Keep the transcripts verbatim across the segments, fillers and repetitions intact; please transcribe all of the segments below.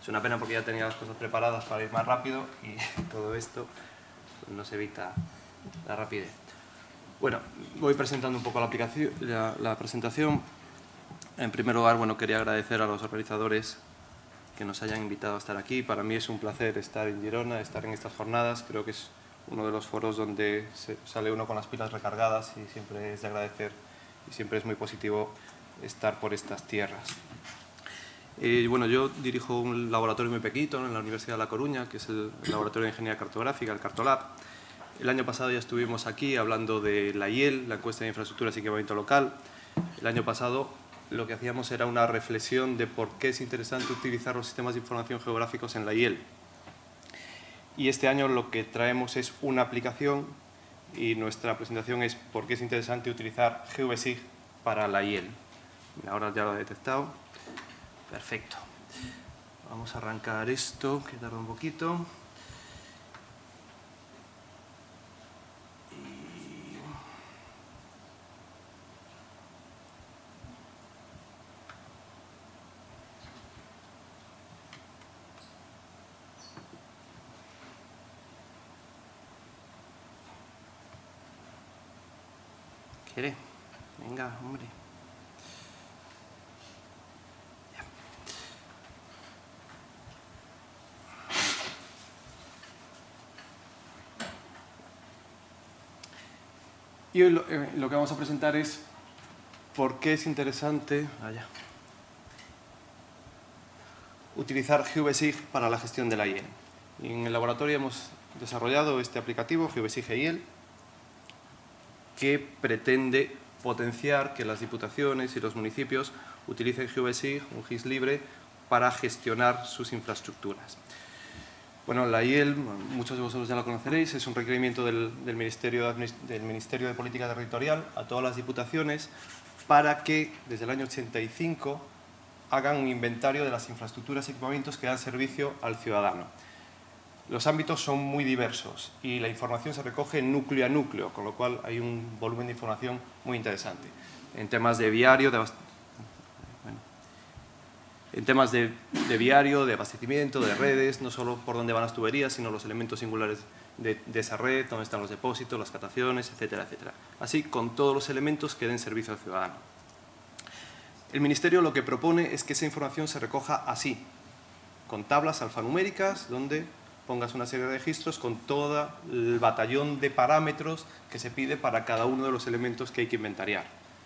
Es una pena porque ya tenía las cosas preparadas para ir más rápido y todo esto pues, nos evita la rapidez. Bueno, voy presentando un poco la, aplicación, la, la presentación. En primer lugar, bueno, quería agradecer a los organizadores que nos hayan invitado a estar aquí. Para mí es un placer estar en Girona, estar en estas jornadas. Creo que es uno de los foros donde se sale uno con las pilas recargadas y siempre es de agradecer y siempre es muy positivo estar por estas tierras. Eh, bueno, yo dirijo un laboratorio muy pequeñito en la Universidad de La Coruña, que es el, el Laboratorio de Ingeniería Cartográfica, el Cartolab. El año pasado ya estuvimos aquí hablando de la I E L, la encuesta de infraestructuras y equipamiento local. El año pasado lo que hacíamos era una reflexión de por qué es interesante utilizar los sistemas de información geográficos en la I E L. Y este año lo que traemos es una aplicación y nuestra presentación es por qué es interesante utilizar GeoVSIG para la I E L. Ahora ya lo he detectado. Perfecto. Vamos a arrancar esto, que tarda un poquito. ¿Quiere? Venga, hombre. Ya. Y hoy lo, eh, lo que vamos a presentar es por qué es interesante allá, utilizar GeoVSIG para la gestión de la I E L. Y en el laboratorio hemos desarrollado este aplicativo, GeoVSIG I E L, que pretende potenciar que las diputaciones y los municipios utilicen GeoVSIG, un G I S libre, para gestionar sus infraestructuras. Bueno, la I E L, muchos de vosotros ya la conoceréis, es un requerimiento del, del, Ministerio de, del Ministerio de Política Territorial a todas las diputaciones para que, desde el año ochenta y cinco, hagan un inventario de las infraestructuras y equipamientos que dan servicio al ciudadano. Los ámbitos son muy diversos y la información se recoge núcleo a núcleo, con lo cual hay un volumen de información muy interesante. En temas de viario, de, bueno, en temas de, de viario, de abastecimiento, de redes, no solo por dónde van las tuberías, sino los elementos singulares de, de esa red, dónde están los depósitos, las cataciones, etcétera, etcétera. Así, con todos los elementos que den servicio al ciudadano. El Ministerio lo que propone es que esa información se recoja así, con tablas alfanuméricas, donde pongas una serie de registros con todo el batallón de parámetros que se pide para cada uno de los elementos que hay que inventariar.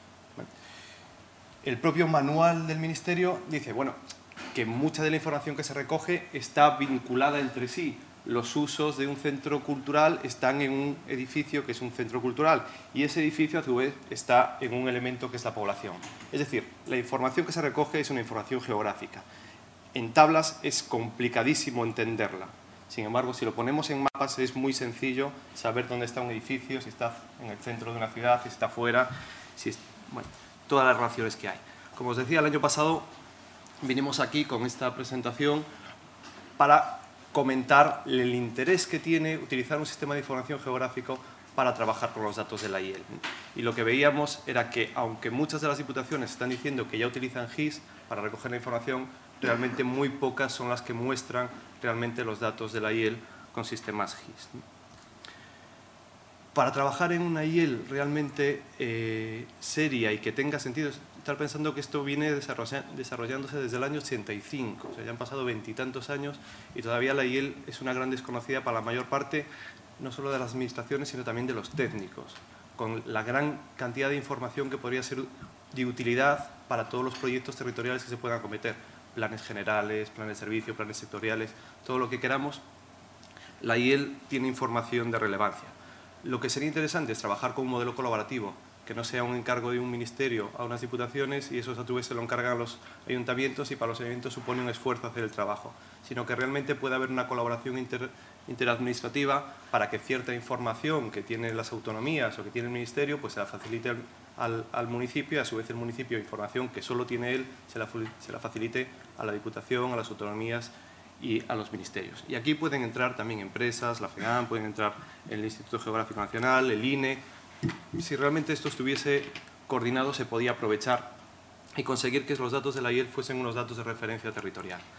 El propio manual del Ministerio dice, bueno, que mucha de la información que se recoge está vinculada entre sí. Los usos de un centro cultural están en un edificio que es un centro cultural y ese edificio a su vez está en un elemento que es la población. Es decir, la información que se recoge es una información geográfica. En tablas es complicadísimo entenderla. Sin embargo, si lo ponemos en mapas es muy sencillo saber dónde está un edificio, si está en el centro de una ciudad, si está fuera, si es, bueno, todas las relaciones que hay. Como os decía, el año pasado vinimos aquí con esta presentación para comentar el interés que tiene utilizar un sistema de información geográfico para trabajar con los datos de la I E L. Y lo que veíamos era que, aunque muchas de las diputaciones están diciendo que ya utilizan G I S para recoger la información, realmente muy pocas son las que muestran realmente los datos de la I E L con sistemas G I S. Para trabajar en una I E L realmente eh, seria y que tenga sentido, estar pensando que esto viene desarrollándose desde el año ochenta y cinco, o sea, ya han pasado veintitantos años y todavía la I E L es una gran desconocida para la mayor parte, no solo de las administraciones, sino también de los técnicos, con la gran cantidad de información que podría ser de utilidad para todos los proyectos territoriales que se puedan acometer. Planes generales, planes de servicio, planes sectoriales, todo lo que queramos, la I E L tiene información de relevancia. Lo que sería interesante es trabajar con un modelo colaborativo, que no sea un encargo de un ministerio a unas diputaciones y eso a su vez se lo encargan a los ayuntamientos y para los ayuntamientos supone un esfuerzo hacer el trabajo, sino que realmente pueda haber una colaboración inter, interadministrativa para que cierta información que tienen las autonomías o que tiene el ministerio pues se la facilite al, al, al municipio y a su vez el municipio información que solo tiene él se la, se la facilite a la diputación, a las autonomías y a los ministerios. Y aquí pueden entrar también empresas, la FEAM, pueden entrar el Instituto Geográfico Nacional, el I N E. Si realmente esto estuviese coordinado se podía aprovechar y conseguir que los datos de la I E L fuesen unos datos de referencia territorial.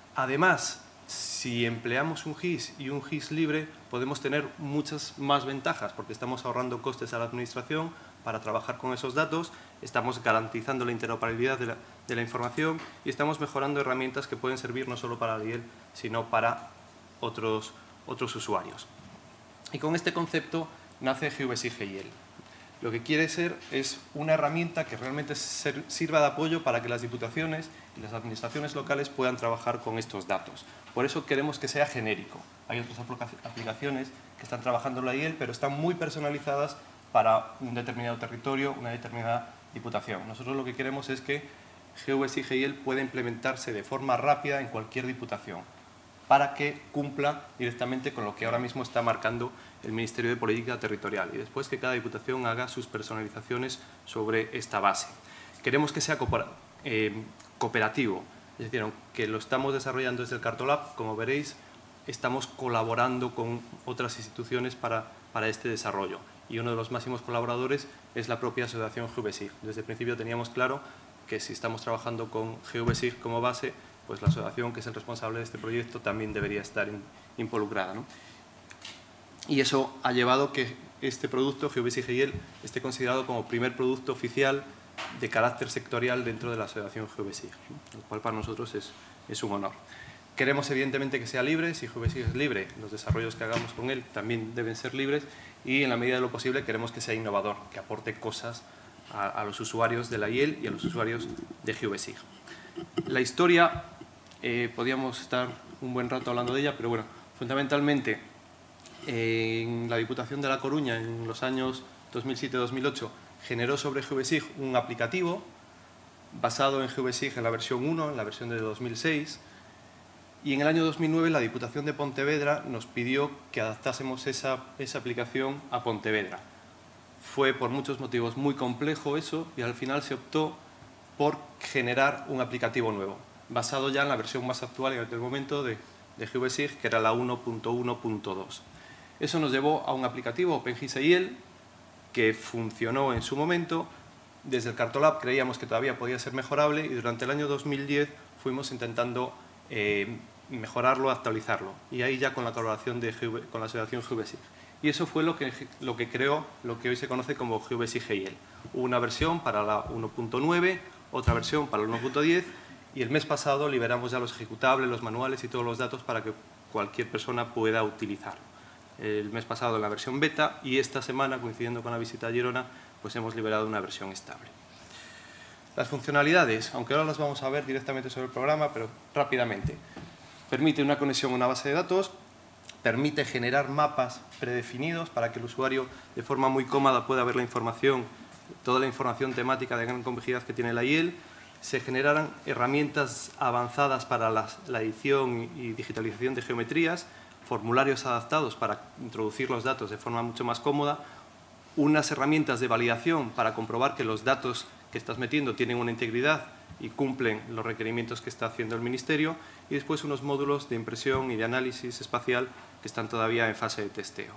Además, si empleamos un G I S y un G I S libre, podemos tener muchas más ventajas, porque estamos ahorrando costes a la administración para trabajar con esos datos, estamos garantizando la interoperabilidad de la, de la información y estamos mejorando herramientas que pueden servir no solo para la I E L, sino para otros, otros usuarios. Y con este concepto nace G V S I G I E L. Lo que quiere ser es una herramienta que realmente ser, sirva de apoyo para que las diputaciones y las administraciones locales puedan trabajar con estos datos. Por eso queremos que sea genérico. Hay otras aplicaciones que están trabajando en la I E L, pero están muy personalizadas para un determinado territorio, una determinada diputación. Nosotros lo que queremos es que G V S I G I E L pueda implementarse de forma rápida en cualquier diputación, para que cumpla directamente con lo que ahora mismo está marcando el Ministerio de Política Territorial y después que cada diputación haga sus personalizaciones sobre esta base. Queremos que sea cooperativo, es decir, aunque lo estamos desarrollando desde el Cartolab, como veréis, estamos colaborando con otras instituciones para, para este desarrollo y uno de los máximos colaboradores es la propia asociación G V S I G. Desde el principio teníamos claro que si estamos trabajando con G V S I G como base, pues la asociación que es el responsable de este proyecto también debería estar in, involucrada, ¿no? Y eso ha llevado que este producto, G V S I G I E L, esté considerado como primer producto oficial de carácter sectorial dentro de la asociación G V S I G, ¿no? Lo cual para nosotros es, es un honor. Queremos evidentemente que sea libre, si G V S I G es libre, los desarrollos que hagamos con él también deben ser libres y en la medida de lo posible queremos que sea innovador, que aporte cosas a, a los usuarios de la I E L y a los usuarios de G V S I G. La historia, eh, podríamos estar un buen rato hablando de ella, pero bueno, fundamentalmente eh, en la Diputación de La Coruña en los años dos mil siete dos mil ocho generó sobre G V S I G un aplicativo basado en G V S I G en la versión uno, en la versión de dos mil seis, y en el año dos mil nueve la Diputación de Pontevedra nos pidió que adaptásemos esa, esa aplicación a Pontevedra. Fue por muchos motivos muy complejo eso y al final se optó por generar un aplicativo nuevo, basado ya en la versión más actual en aquel momento de, de G V S I G, que era la uno punto uno punto dos. Eso nos llevó a un aplicativo OpenGIS I E L que funcionó en su momento. Desde el Cartolab creíamos que todavía podía ser mejorable y durante el año dos mil diez fuimos intentando eh, mejorarlo, actualizarlo. Y ahí ya con la colaboración de G V, con la asociación G V S I G. Y eso fue lo que, lo que creó lo que hoy se conoce como G V S I G I E L. Una versión para la uno punto nueve, otra versión para la uno punto diez y el mes pasado liberamos ya los ejecutables, los manuales y todos los datos para que cualquier persona pueda utilizarlo. El mes pasado en la versión beta y esta semana, coincidiendo con la visita a Girona, pues hemos liberado una versión estable. Las funcionalidades, aunque ahora las vamos a ver directamente sobre el programa, pero rápidamente. Permite una conexión a una base de datos, permite generar mapas predefinidos para que el usuario de forma muy cómoda pueda ver la información, toda la información temática de gran complejidad que tiene la I E L. Se generarán herramientas avanzadas para la, la edición y digitalización de geometrías, formularios adaptados para introducir los datos de forma mucho más cómoda, unas herramientas de validación para comprobar que los datos que estás metiendo tienen una integridad y cumplen los requerimientos que está haciendo el Ministerio, y después unos módulos de impresión y de análisis espacial que están todavía en fase de testeo.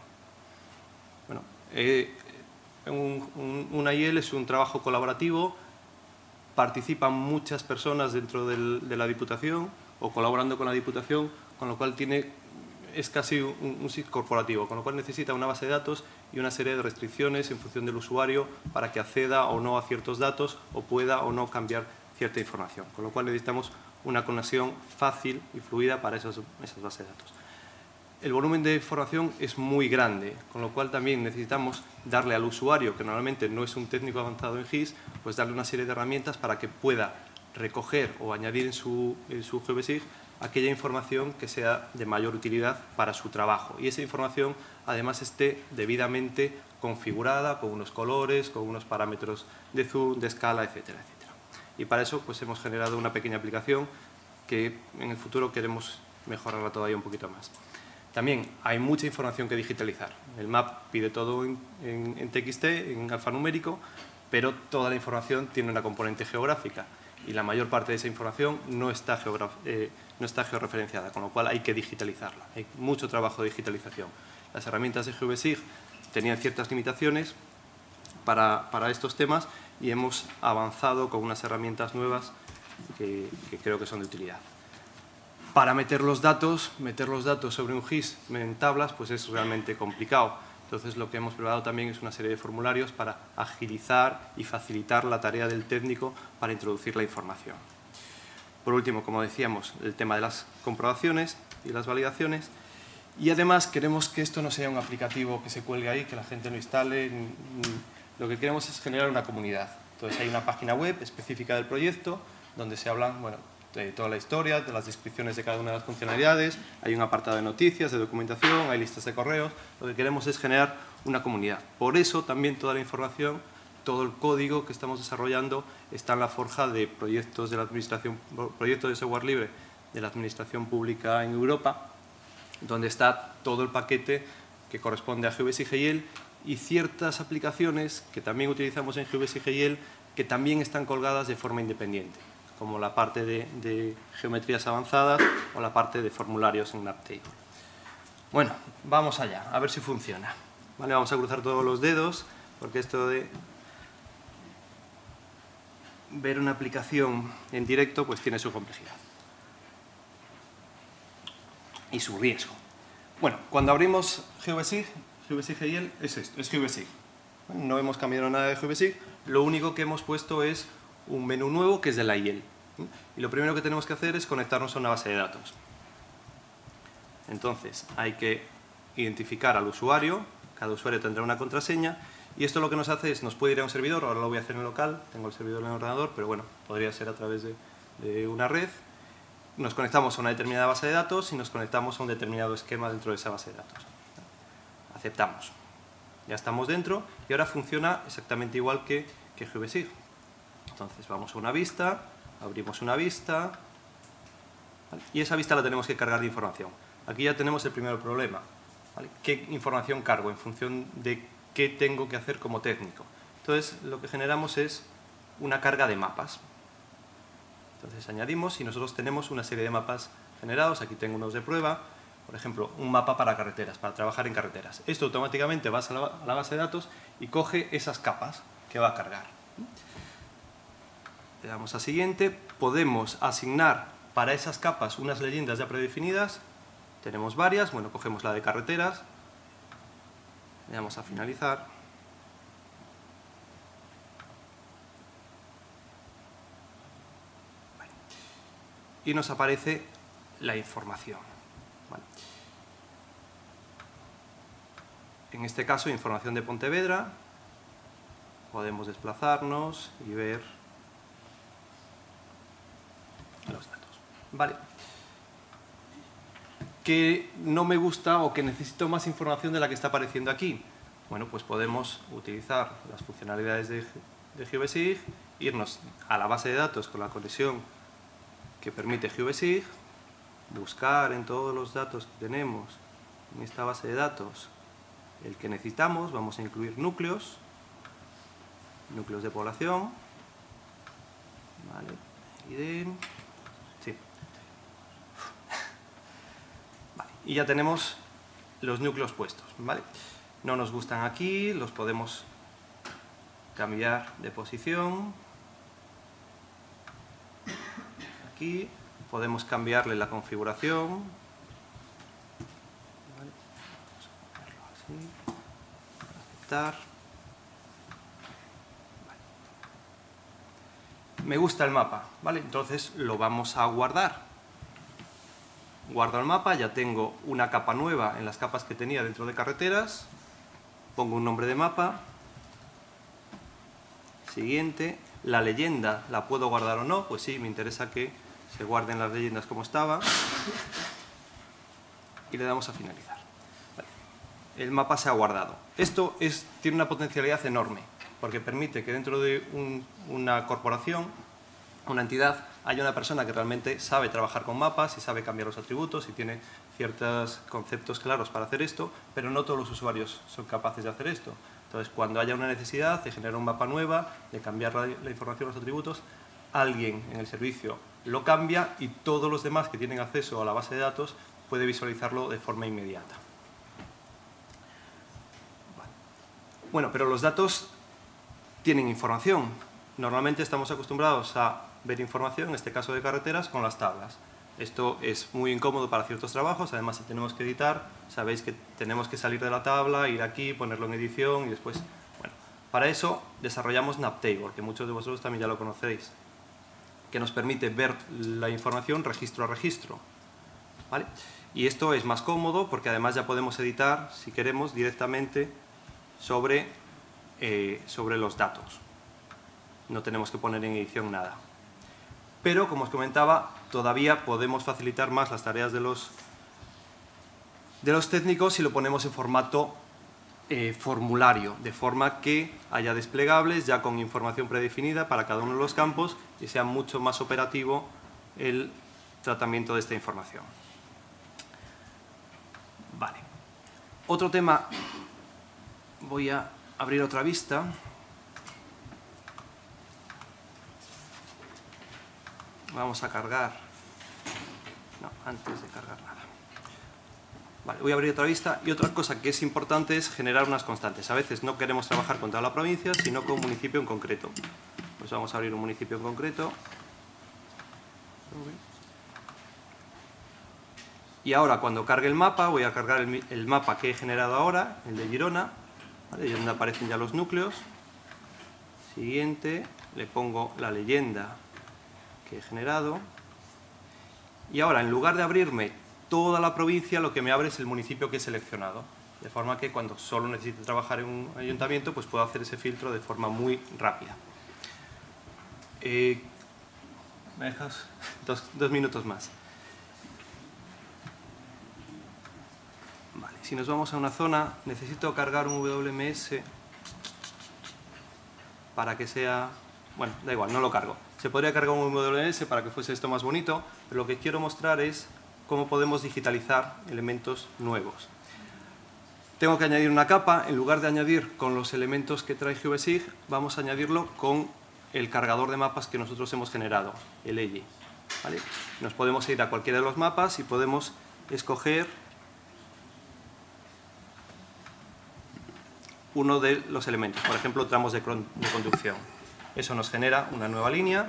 Bueno, eh, un, un, una I E L es un trabajo colaborativo, participan muchas personas dentro del, de la Diputación o colaborando con la Diputación, con lo cual tiene, es casi un, un S I G corporativo, con lo cual necesita una base de datos y una serie de restricciones en función del usuario para que acceda o no a ciertos datos o pueda o no cambiar cierta información, con lo cual necesitamos una conexión fácil y fluida para esas, esas bases de datos. El volumen de información es muy grande, con lo cual también necesitamos darle al usuario, que normalmente no es un técnico avanzado en G I S, pues darle una serie de herramientas para que pueda recoger o añadir en su, en su G V S I G aquella información que sea de mayor utilidad para su trabajo. Y esa información además esté debidamente configurada con unos colores, con unos parámetros de zoom, de escala, etcétera, etcétera. Y para eso pues hemos generado una pequeña aplicación que en el futuro queremos mejorarla todavía un poquito más. También hay mucha información que digitalizar. El M A P pide todo en, en, en T X T, en alfanumérico, pero toda la información tiene una componente geográfica y la mayor parte de esa información no está, eh, no está georreferenciada, con lo cual hay que digitalizarla. Hay mucho trabajo de digitalización. Las herramientas de G V S I G tenían ciertas limitaciones para, para estos temas y hemos avanzado con unas herramientas nuevas que, que creo que son de utilidad. para meter los datos, meter los datos sobre un G I S en tablas, pues es realmente complicado. Entonces, lo que hemos preparado también es una serie de formularios para agilizar y facilitar la tarea del técnico para introducir la información. Por último, como decíamos, el tema de las comprobaciones y las validaciones. Y además queremos que esto no sea un aplicativo que se cuelgue ahí, que la gente no instale. Lo que queremos es generar una comunidad. Entonces, hay una página web específica del proyecto donde se hablan, bueno, de toda la historia, de las descripciones de cada una de las funcionalidades, hay un apartado de noticias, de documentación, hay listas de correos. Lo que queremos es generar una comunidad. Por eso también toda la información, todo el código que estamos desarrollando está en la forja de proyectos de la administración, proyectos de software libre de la administración pública en Europa, donde está todo el paquete que corresponde a G V S y G I E L y ciertas aplicaciones que también utilizamos en G V S y G I E L que también están colgadas de forma independiente, como la parte de, de geometrías avanzadas o la parte de formularios en Naptable. Bueno, vamos allá, a ver si funciona. Vale, vamos a cruzar todos los dedos, porque esto de ver una aplicación en directo pues tiene su complejidad y su riesgo. Bueno, cuando abrimos G V S I G, G V S I G I E L es esto, es G V S I G. No hemos cambiado nada de G V S I G, lo único que hemos puesto es un menú nuevo que es de la I E L. Y lo primero que tenemos que hacer es conectarnos a una base de datos. Entonces, hay que identificar al usuario, cada usuario tendrá una contraseña, y esto lo que nos hace es, nos puede ir a un servidor, ahora lo voy a hacer en local, tengo el servidor en el ordenador, pero bueno, podría ser a través de, de una red. Nos conectamos a una determinada base de datos y nos conectamos a un determinado esquema dentro de esa base de datos. Aceptamos. Ya estamos dentro y ahora funciona exactamente igual que, que G V S I G. Entonces vamos a una vista, abrimos una vista, ¿vale? Y esa vista la tenemos que cargar de información. Aquí ya tenemos el primer problema, ¿vale? ¿Qué información cargo en función de qué tengo que hacer como técnico? Entonces lo que generamos es una carga de mapas. Entonces añadimos y nosotros tenemos una serie de mapas generados. Aquí tengo unos de prueba, por ejemplo, un mapa para carreteras, para trabajar en carreteras. Esto automáticamente va a la, a la base de datos y coge esas capas que va a cargar. Le damos a siguiente, podemos asignar para esas capas unas leyendas ya predefinidas, tenemos varias, bueno, cogemos la de carreteras, le damos a finalizar, vale. Y nos aparece la información, vale. En este caso, información de Pontevedra, podemos desplazarnos y ver los datos. Vale. ¿Qué no me gusta o que necesito más información de la que está apareciendo aquí? Bueno, pues podemos utilizar las funcionalidades de, de G V S I G, irnos a la base de datos con la conexión que permite G V S I G, buscar en todos los datos que tenemos en esta base de datos el que necesitamos, vamos a incluir núcleos, núcleos de población, vale, I D, sí. Vale, y ya tenemos los núcleos puestos, ¿vale? No nos gustan aquí, los podemos cambiar de posición. Aquí podemos cambiarle la configuración. Vale. Vamos a ponerlo así. Aceptar. Vale. Me gusta el mapa, ¿vale? Entonces lo vamos a guardar. Guardo el mapa, ya tengo una capa nueva en las capas que tenía dentro de carreteras. Pongo un nombre de mapa. Siguiente. La leyenda, ¿la puedo guardar o no? Pues sí, me interesa que se guarden las leyendas como estaba. Y le damos a finalizar. Vale. El mapa se ha guardado. Esto es, tiene una potencialidad enorme, porque permite que dentro de un, una corporación, una entidad, haya una persona que realmente sabe trabajar con mapas y sabe cambiar los atributos y tiene ciertos conceptos claros para hacer esto, pero no todos los usuarios son capaces de hacer esto. Entonces, cuando haya una necesidad de generar un mapa nueva, de cambiar la, la información, los atributos, alguien en el servicio lo cambia y todos los demás que tienen acceso a la base de datos puede visualizarlo de forma inmediata. Vale. Bueno, pero los datos tienen información. Normalmente estamos acostumbrados a ver información, en este caso de carreteras, con las tablas. Esto es muy incómodo para ciertos trabajos, además si tenemos que editar, sabéis que tenemos que salir de la tabla, ir aquí, ponerlo en edición y después... Bueno, para eso desarrollamos Naptable, que muchos de vosotros también ya lo conocéis, que nos permite ver la información registro a registro, ¿vale? Y esto es más cómodo porque además ya podemos editar, si queremos, directamente sobre, eh, sobre los datos. No tenemos que poner en edición nada. Pero, como os comentaba, todavía podemos facilitar más las tareas de los, de los técnicos si lo ponemos en formato eh, formulario, de forma que haya desplegables ya con información predefinida para cada uno de los campos y sea mucho más operativo el tratamiento de esta información. Vale. Otro tema, voy a abrir otra vista. Vamos a cargar, no, antes de cargar nada. Vale, voy a abrir otra vista y otra cosa que es importante es generar unas constantes. A veces no queremos trabajar con toda la provincia, sino con un municipio en concreto. Pues vamos a abrir un municipio en concreto. Y ahora cuando cargue el mapa, voy a cargar el, el mapa que he generado ahora, el de Girona, ¿vale? Y donde aparecen ya los núcleos. Siguiente, le pongo la leyenda que he generado. Y ahora, en lugar de abrirme toda la provincia, lo que me abre es el municipio que he seleccionado. De forma que cuando solo necesite trabajar en un ayuntamiento, pues puedo hacer ese filtro de forma muy rápida. Eh, ¿Me dejas dos, dos minutos más? Vale, si nos vamos a una zona, necesito cargar un W M S para que sea... Bueno, da igual, no lo cargo. Se podría cargar un W M S para que fuese esto más bonito, pero lo que quiero mostrar es cómo podemos digitalizar elementos nuevos. Tengo que añadir una capa, en lugar de añadir con los elementos que trae GeoBSIG, vamos a añadirlo con el cargador de mapas que nosotros hemos generado, el E L I. ¿Vale? Nos podemos ir a cualquiera de los mapas y podemos escoger uno de los elementos, por ejemplo, tramos de conducción. Eso nos genera una nueva línea.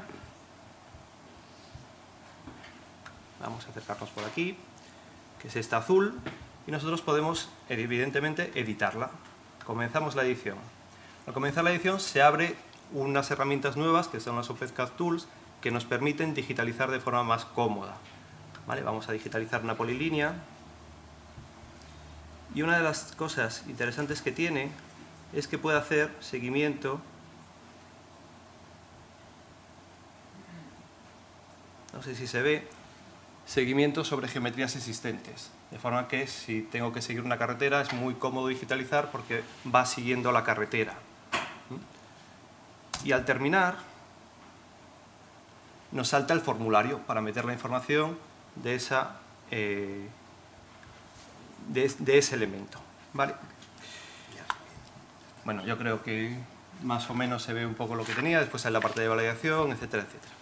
Vamos a acercarnos por aquí, que es esta azul, y nosotros podemos, evidentemente, editarla. Comenzamos la edición. Al comenzar la edición se abre unas herramientas nuevas, que son las OpenCAD Tools, que nos permiten digitalizar de forma más cómoda. ¿Vale? Vamos a digitalizar una polilínea. Y una de las cosas interesantes que tiene es que puede hacer seguimiento. No sé si se ve, seguimiento sobre geometrías existentes. De forma que si tengo que seguir una carretera es muy cómodo digitalizar porque va siguiendo la carretera. Y al terminar nos salta el formulario para meter la información de, esa, eh, de, de ese elemento. ¿Vale? Bueno, yo creo que más o menos se ve un poco lo que tenía, después hay la parte de validación, etcétera, etcétera.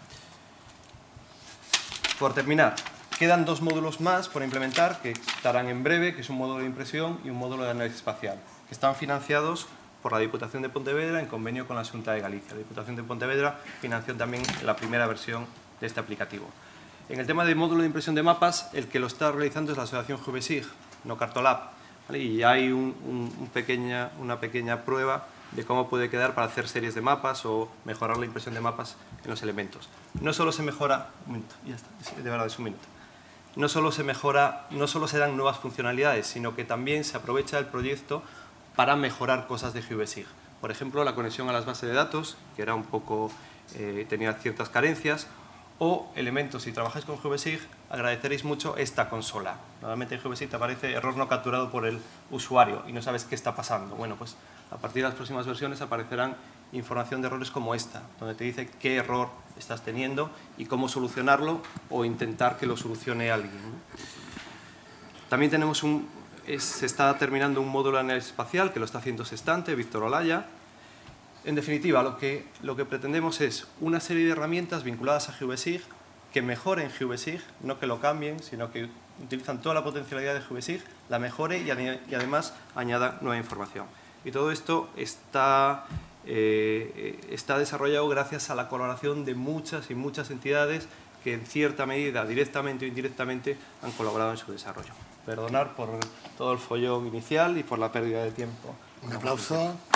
Por terminar, quedan dos módulos más por implementar que estarán en breve, que es un módulo de impresión y un módulo de análisis espacial, que están financiados por la Diputación de Pontevedra en convenio con la Xunta de Galicia. La Diputación de Pontevedra financió también la primera versión de este aplicativo. En el tema del módulo de impresión de mapas, el que lo está realizando es la asociación GeoBSIG, no Cartolab, ¿vale? Y hay un, un, un pequeña, una pequeña prueba de cómo puede quedar para hacer series de mapas o mejorar la impresión de mapas en los elementos. No solo se mejora... Un minuto, ya está, de verdad es un minuto. No solo se mejora, no solo se dan nuevas funcionalidades, sino que también se aprovecha el proyecto para mejorar cosas de GeoBSIG. Por ejemplo, la conexión a las bases de datos, que era un poco, eh, tenía ciertas carencias, o elementos, si trabajáis con GeoBSIG, agradeceréis mucho esta consola. Normalmente en GeoBSIG te aparece error no capturado por el usuario y no sabes qué está pasando. Bueno, pues a partir de las próximas versiones aparecerán información de errores como esta, donde te dice qué error estás teniendo y cómo solucionarlo o intentar que lo solucione alguien. También tenemos un, es, se está terminando un módulo de análisis espacial que lo está haciendo Sestante, Víctor Olaya. En definitiva, lo que, lo que pretendemos es una serie de herramientas vinculadas a GeoBSIG que mejoren GeoBSIG, no que lo cambien, sino que utilizan toda la potencialidad de GeoBSIG, la mejore y, y además añada nueva información. Y todo esto está, eh, está desarrollado gracias a la colaboración de muchas y muchas entidades que en cierta medida, directamente o indirectamente, han colaborado en su desarrollo. Perdonar por todo el follón inicial y por la pérdida de tiempo. Un aplauso.